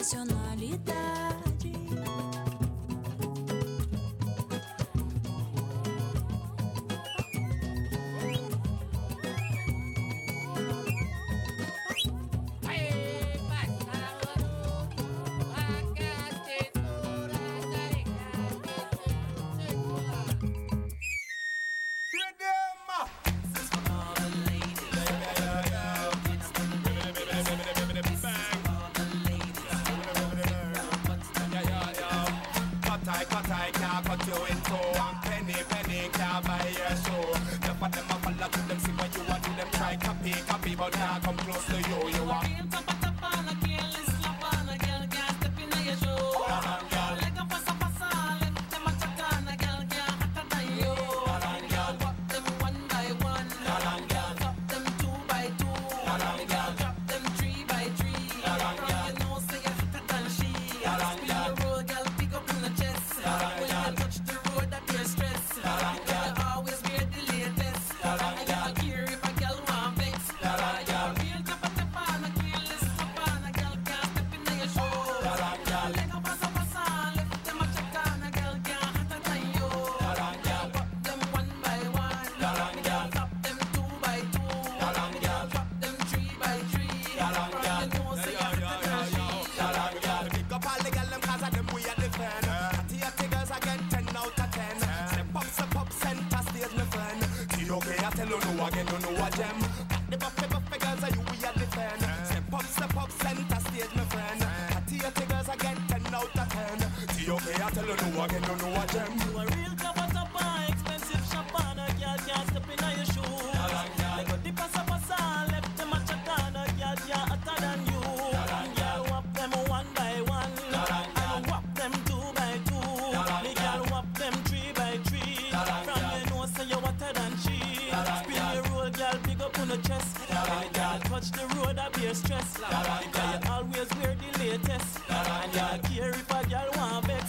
nacionalidade. Cut you into one penny, can't buy your show. The for them a follow to them, see what you want, do them try copy, but can't come close to you. You are real tapa, no careless slap on a girl can't step in your show. Like a pasa, let them a chat on a girl can't hotter than you. Walk them one by one, drop them two by two, drop them three by three. You know say you're hotter than she. Spin the road, girl, pick up in the chest. Touch the road that you're stressed. You always wear the latest. I don't care if a girl want vex. Real tapa, no careless tap on a girl can't step in your show. Like a pasa, left them a chat on a girl can't hotter than you. Walk them one by one, drop them two by two, drop them three by three. You know say you're hotter than she. Pick up all the girl them 'cause of them we are different. Girls I get 10 out of 10. Step up, center stage, my friend. Okay, I tell you no again, you know a gem. The buffet girls are you we are defend. Step up, center stage, my friend. Girls I get 10 out of 10. Okay, I tell you no again, you know a gem. You a real tapa, expensive champagne. A girl can't step in your shoe. Like a dip pasa, left them a chat on. A girl can't hotter than you. Girl whop them one by one, and whop them two by two. Me girl whop them three by three. From you know say you hotter than she. Spin your roll, girl, big up on the chest. Girl touch the road, I be a stress. Because you always wear the latest. And you don't care if a girl want vex.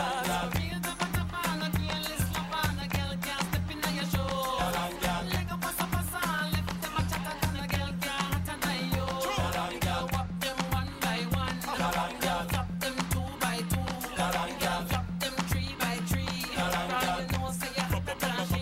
Real tapa, no careless slap on a girl can't step in your show. Like a pasa, left them a chat on a girl can't hotter than you. Walk them one by one, drop them two by two, drop them three by three. You know say you're hotter than she.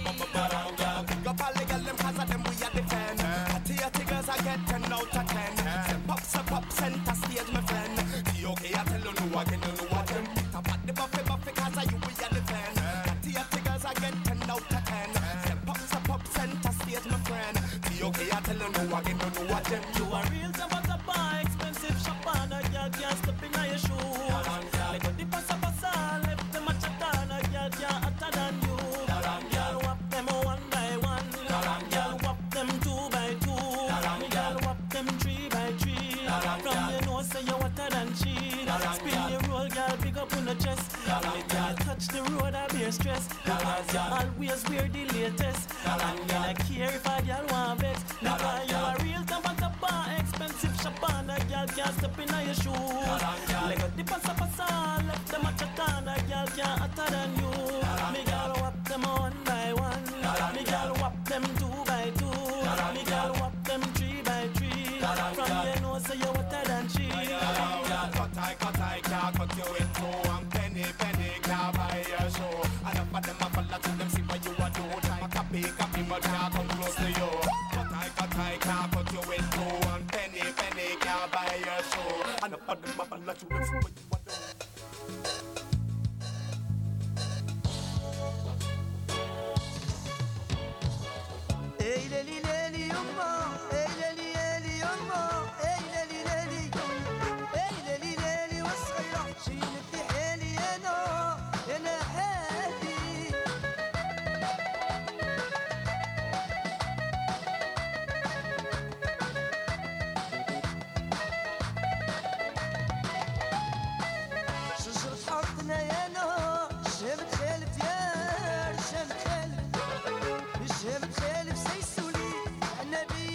Pick up all the girl them 'cause of them we are defend. Girls I get 10 out of 10. Step up, center stage, my friend. Okay, I tell you no again, you know what them. Top at the buffet 'cause of you we are defend. Girls I get 10 out of 10. Step up, center stage, my friend. Okay, I tell you no again, you know what them. You a real tapa, expensive champagne. A girl can't step in your shoe. Like a dip pasa, left them a chat on. A girl can't hotter than you. Girl whop them one by one, girl whop them two by two. Girl whop them three by three. From you know say you hotter than she. Spin the roll, girl, pick up on the chest. Girl touch the road, I be a stress. Because you always wear the latest. And you don't care if a girl want vex. Because you a real tapa, expensive champagne. A girl can't step in your shoe. Like a dip pasa, left them a chat on. A girl can't hotter than you. Me girl whop them one by one. Me girl whop them two by two. Me girl whop them three by three. From you know say you hotter than she. Cut I can't cut you into one penny, can't buy your show. And up for them a follow to them, see what you a do. Try copy, but can't come close to you. Cut I can't cut you into one penny, can't buy your show. And up for them a follow to them, see what you a do. Hey leli leli yumma, hey leli leli yumma, hey leli leli, hey leli leli والصغيرة شيل في حالي أنا حالي. شجرة حارتنا يا نار شامت خالف يا شامت خالف مش شامت خالف سيسولي النبي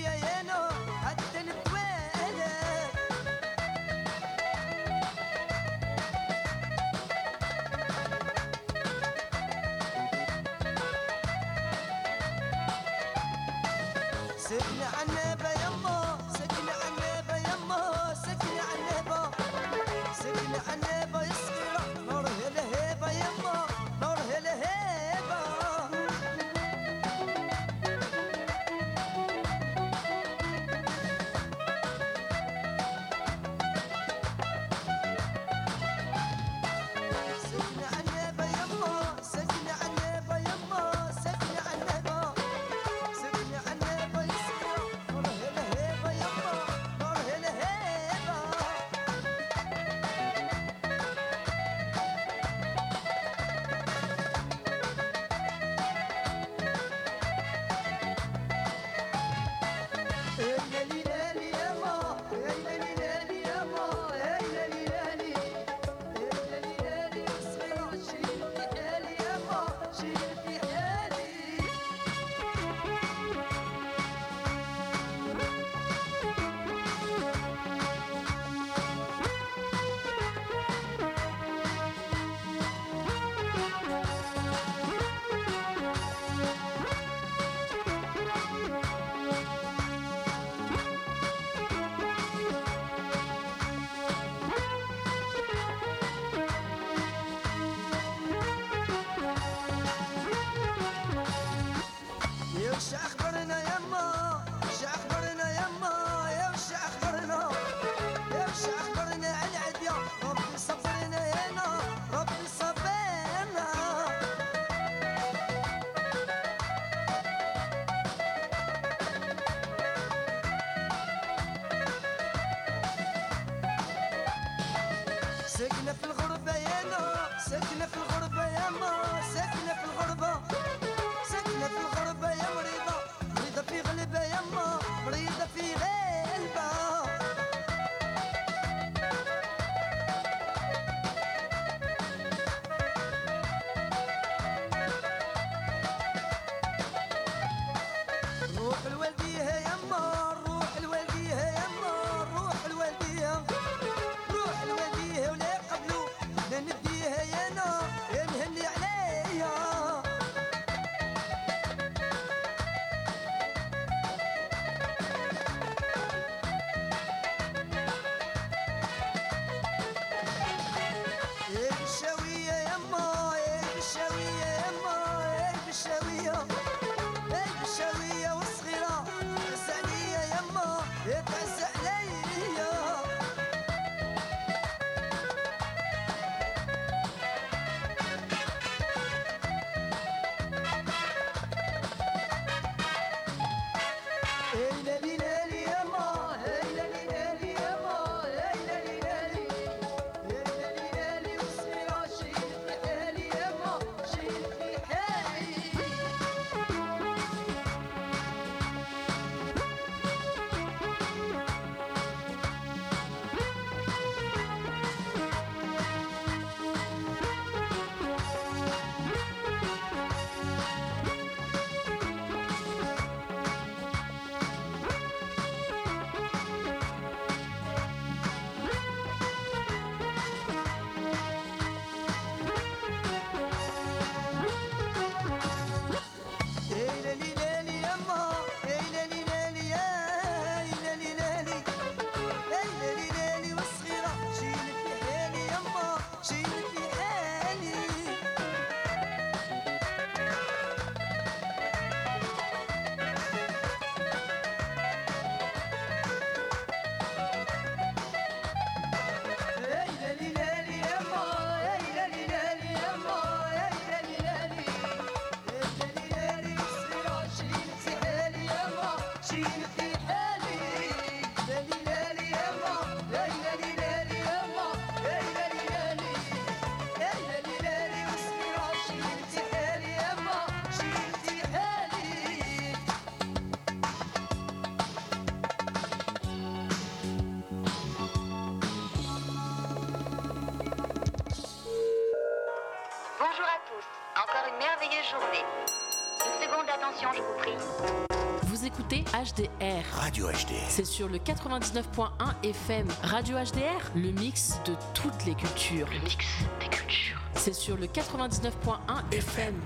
ساكنة في الغربة يا ما ساكنة في الغربة يا ما ساكنة في الغربة ساكنة في الغربة يا مريضة مريضة في غلبة يا ما مريضة في غلبة روح الوالديها يما روح الوالديها يما روح الوالديها روح الوالديها ولا قبلو لا نديها يا نهني عليها يا بالشاوية يما يا بالشاوية يما يا بالشاوية الشاوية والصغيرة تعز عليا يما تعز عليا اي لالي لالي يما اي لالي لالي يما اي لالي لالي اي لالي لالي والصغيرة شيل في حالي يما شيل في حالي Bonjour à tous, encore une merveilleuse journée. Une seconde d'attention, je vous prie. Vous écoutez HDR. Radio HDR. C'est sur le 99.1 FM. Radio HDR, le mix de toutes les cultures. Le mix des cultures. C'est sur le 99.1 FM.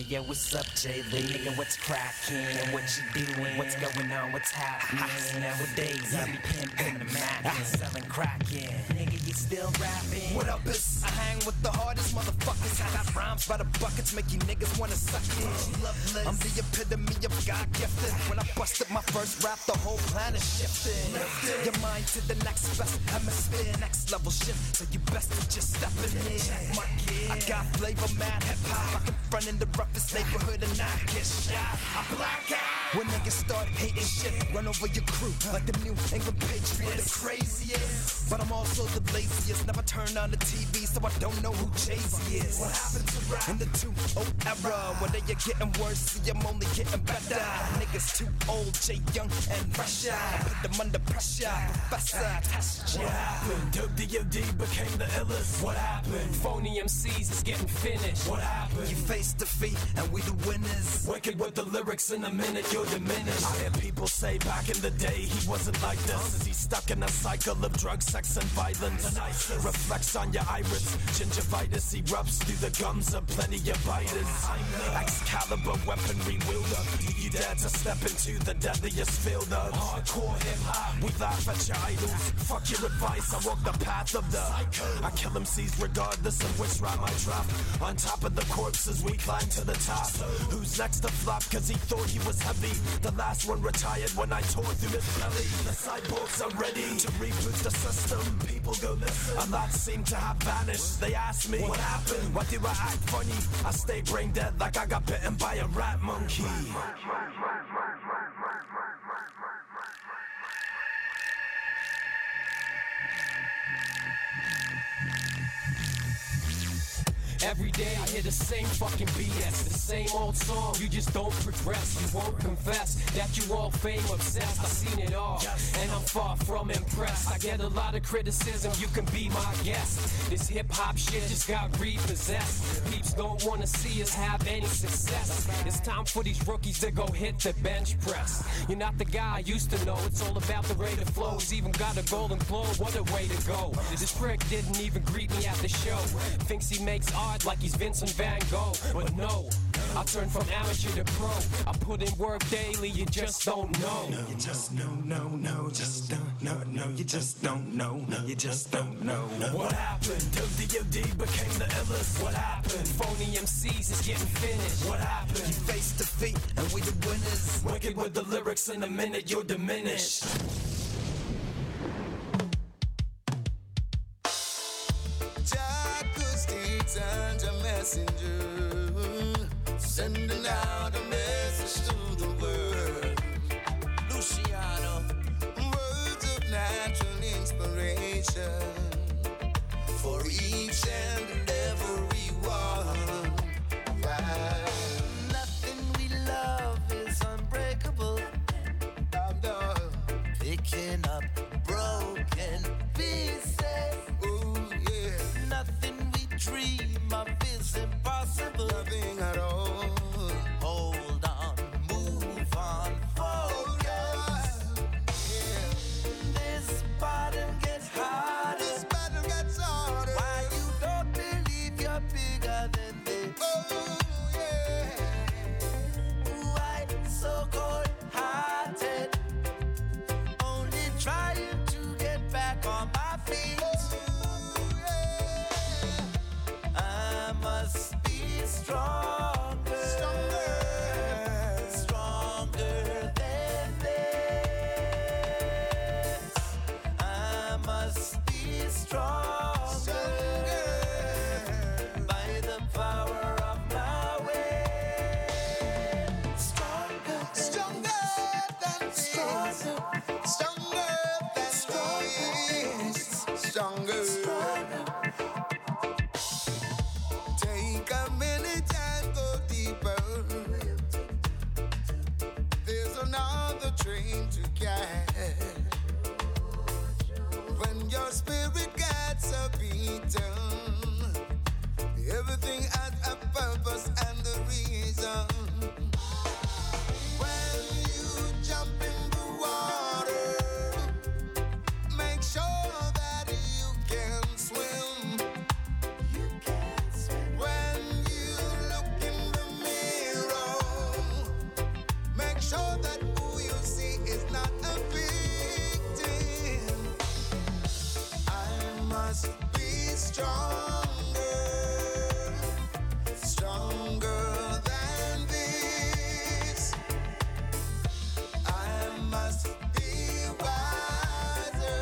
yo, what's up, Jay Lee? Nigga, what's crackin'? What you doing? What's going on? What's happening? Nowadays, I be pimpin' the Mac and selling crackin'. Nigga, you still rapping? What up, bitch? I hang with the hardest motherfuckers. I got rhymes by the buckets, make you niggas wanna suck it. I'm the epitome of God gifted. When I busted my first rap, the whole planet shifted. Your mind to the next best hemisphere, next level shit. So you best to just step in here. I got flavor, mad hip hop. I can front in the roughest neighborhood and not get shot. I black out when niggas start hating shit. Run over your crew like the New England Patriots. The craziest, but I'm also the laziest. Never turn on the TV, so I don't know who Jay-Z is. What happened to rap in the 2-0 era? Whether you're getting worse, see I'm only getting better. Niggas too old, Jay Young and fresher. Put them under pressure, professor, test ya. What happened? Dope D.O.D. became the illest. What happened? Phony MCs is getting finished. What happened? You face defeat and we the winners. Wicked with the lyrics in a minute, you're diminished. I hear people say back in the day he wasn't like this. He's stuck in a cycle of drugs, sex and violence. Reflects on your iris. Gingivitis erupts through the gums of plenty of biters. Excalibur weaponry wielder. You dare to step into the deadliest field of hardcore hip hop. We laugh at your idols. Fuck your advice, I walk the path of the I kill MCs regardless of which rhyme I drop. On top of the corpses we climb to the top. Who's next to flop cause he thought he was heavy? The last one retired when I tore through his belly. The cyborgs are ready to reboot the system. People go listen. A lot seem to have vanished. They ask me what happened? Why do I act funny? I stay brain dead like I got bitten by a rat monkey. Every day I hear the same fucking BS, the same old song. You just don't progress, you won't confess that you all fame obsessed. I've seen it all, and I'm far from impressed. I get a lot of criticism, you can be my guest. This hip hop shit just got repossessed. Peeps don't wanna see us have any success. It's time for these rookies to go hit the bench press. You're not the guy I used to know, it's all about the rate of flow. He's even got a golden globe, what a way to go. This prick didn't even greet me at the show. Thinks he makes art like he's Vincent Van Gogh, but no, I turn from amateur to pro. I put in work daily, you just don't know. No, you just no, just don't know, you just don't know, you just don't know. What happened? D.O.D. became the illest. What happened? Phony MCs is getting finished. What happened? You face defeat and we the winners. Wicked with the lyrics in a minute, you're diminished. Sends a messenger, sending out a message to the world. Luciano, words of natural inspiration for each and every one. Yeah. Nothing we love is unbreakable. I'm done picking up broken pieces. Ooh, yeah. Nothing dream of is impossible. Nothing at all. Hold on, move on, focus. Yeah. This battle gets harder. This battle gets harder. Why you don't believe you're bigger than this? Oh, yeah. Why so cold-hearted? Only trying to get back on my feet. Must be stronger, stronger than this. I must be stronger by the power of my will. Stronger than stronger than stronger. Take a minute and go deeper. There's another train to catch. When your spirit gets a beating, everything has a purpose and a reason. When you jump in the water, make sure that you can swim. When you look in the mirror, must be stronger, stronger than this. I must be wiser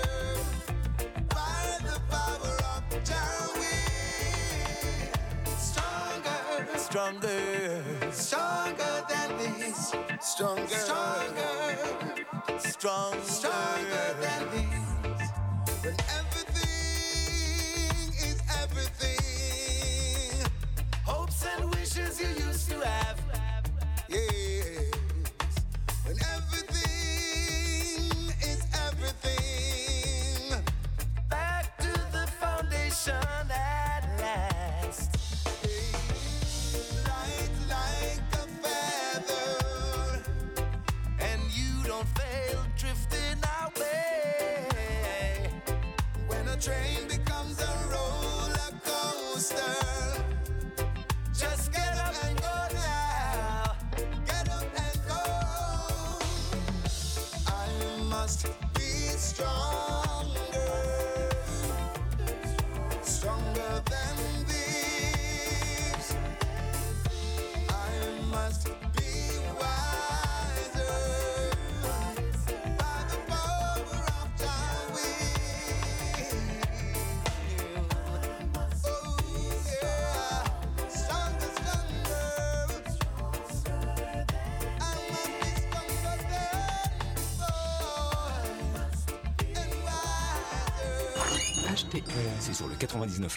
by the power of Yahweh. Stronger, stronger, stronger than this. Stronger, stronger, stronger than this. When everything is everything, hopes and wishes you used to have. Yes. When everything is everything, back to the foundation at last. Light like a feather, and you don't fail drifting away. When a train becomes a roller coaster, just get up and go now. Get up and go. I must be stronger, stronger than this. I must be wiser by the power of Yahweh. Oh yeah, stronger, stronger. I must be stronger than before and wiser. HTR, c'est sur le 99.1.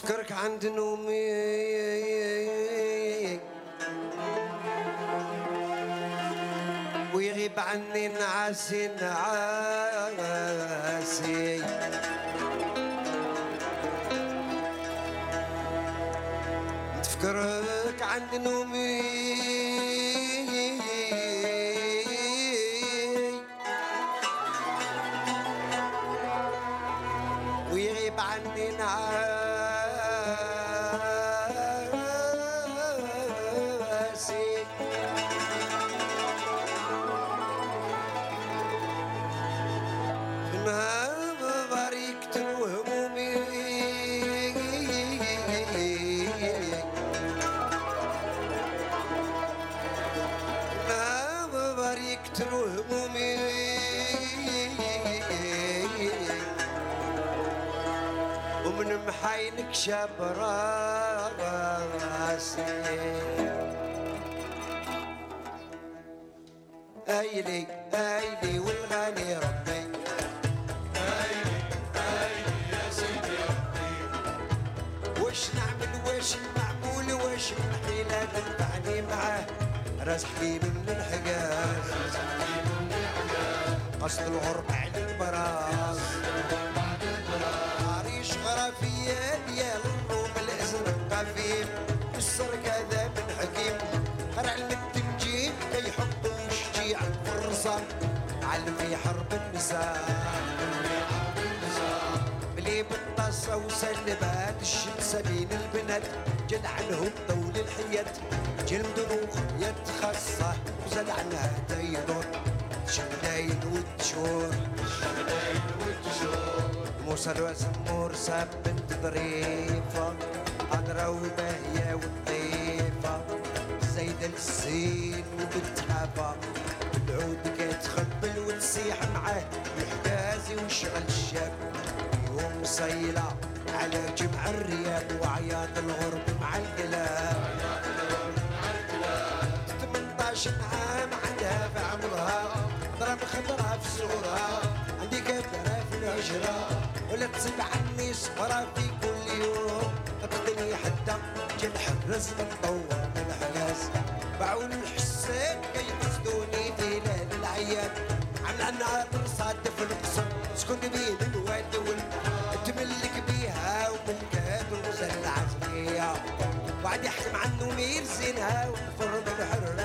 نفكرك عند نومي ويغيب عني نعاسي نعاسي نفكرك عند نومي ويغيب عني نعاسي محاينك شاب راسي ايلي ايلي والغالي ربي ايلي ايلي يا سيدي ربي وش نعمل وش المعمول وش الحيلة تنفعني معاه راس حبيب من الحجاز قصد الغرب على البراس غرافية ديال الروم الازرق قفيم السر كذا من حكيم علم التنجيم كيحطوا الشجيع الفرصة علم في حرب النساء بلي بالطاسة وسلبات الشمسة بين البنات جد عنهم طول الحياة جلد روخ يتخصى وزل عنها ديدور شمداين والتشور موسى وزمور ساب بنت ظريفة أدرى وباهية والطيفة زايدة الزين وبتحافى العود كتخبل وتسيح معاه الحجازي وشغل الشاب يوم صيلة على جمع الرياب وعياط الغرب مع القلاب 18 عام عندها في عمرها ضرب خضرها في صغرها عندي كبرها في الهجرة ولا تصيب عني صغرى في كل يوم تقتلني حتى جنحرز نطور من الحلاس باعون الحسين كيقصدوني في ليل العياد عمل النهار صادف القصر سكن بين الواد تملك بيها ومن كاد وزل العزمية وعد يحكم عنه مير زينها ونفر من الحر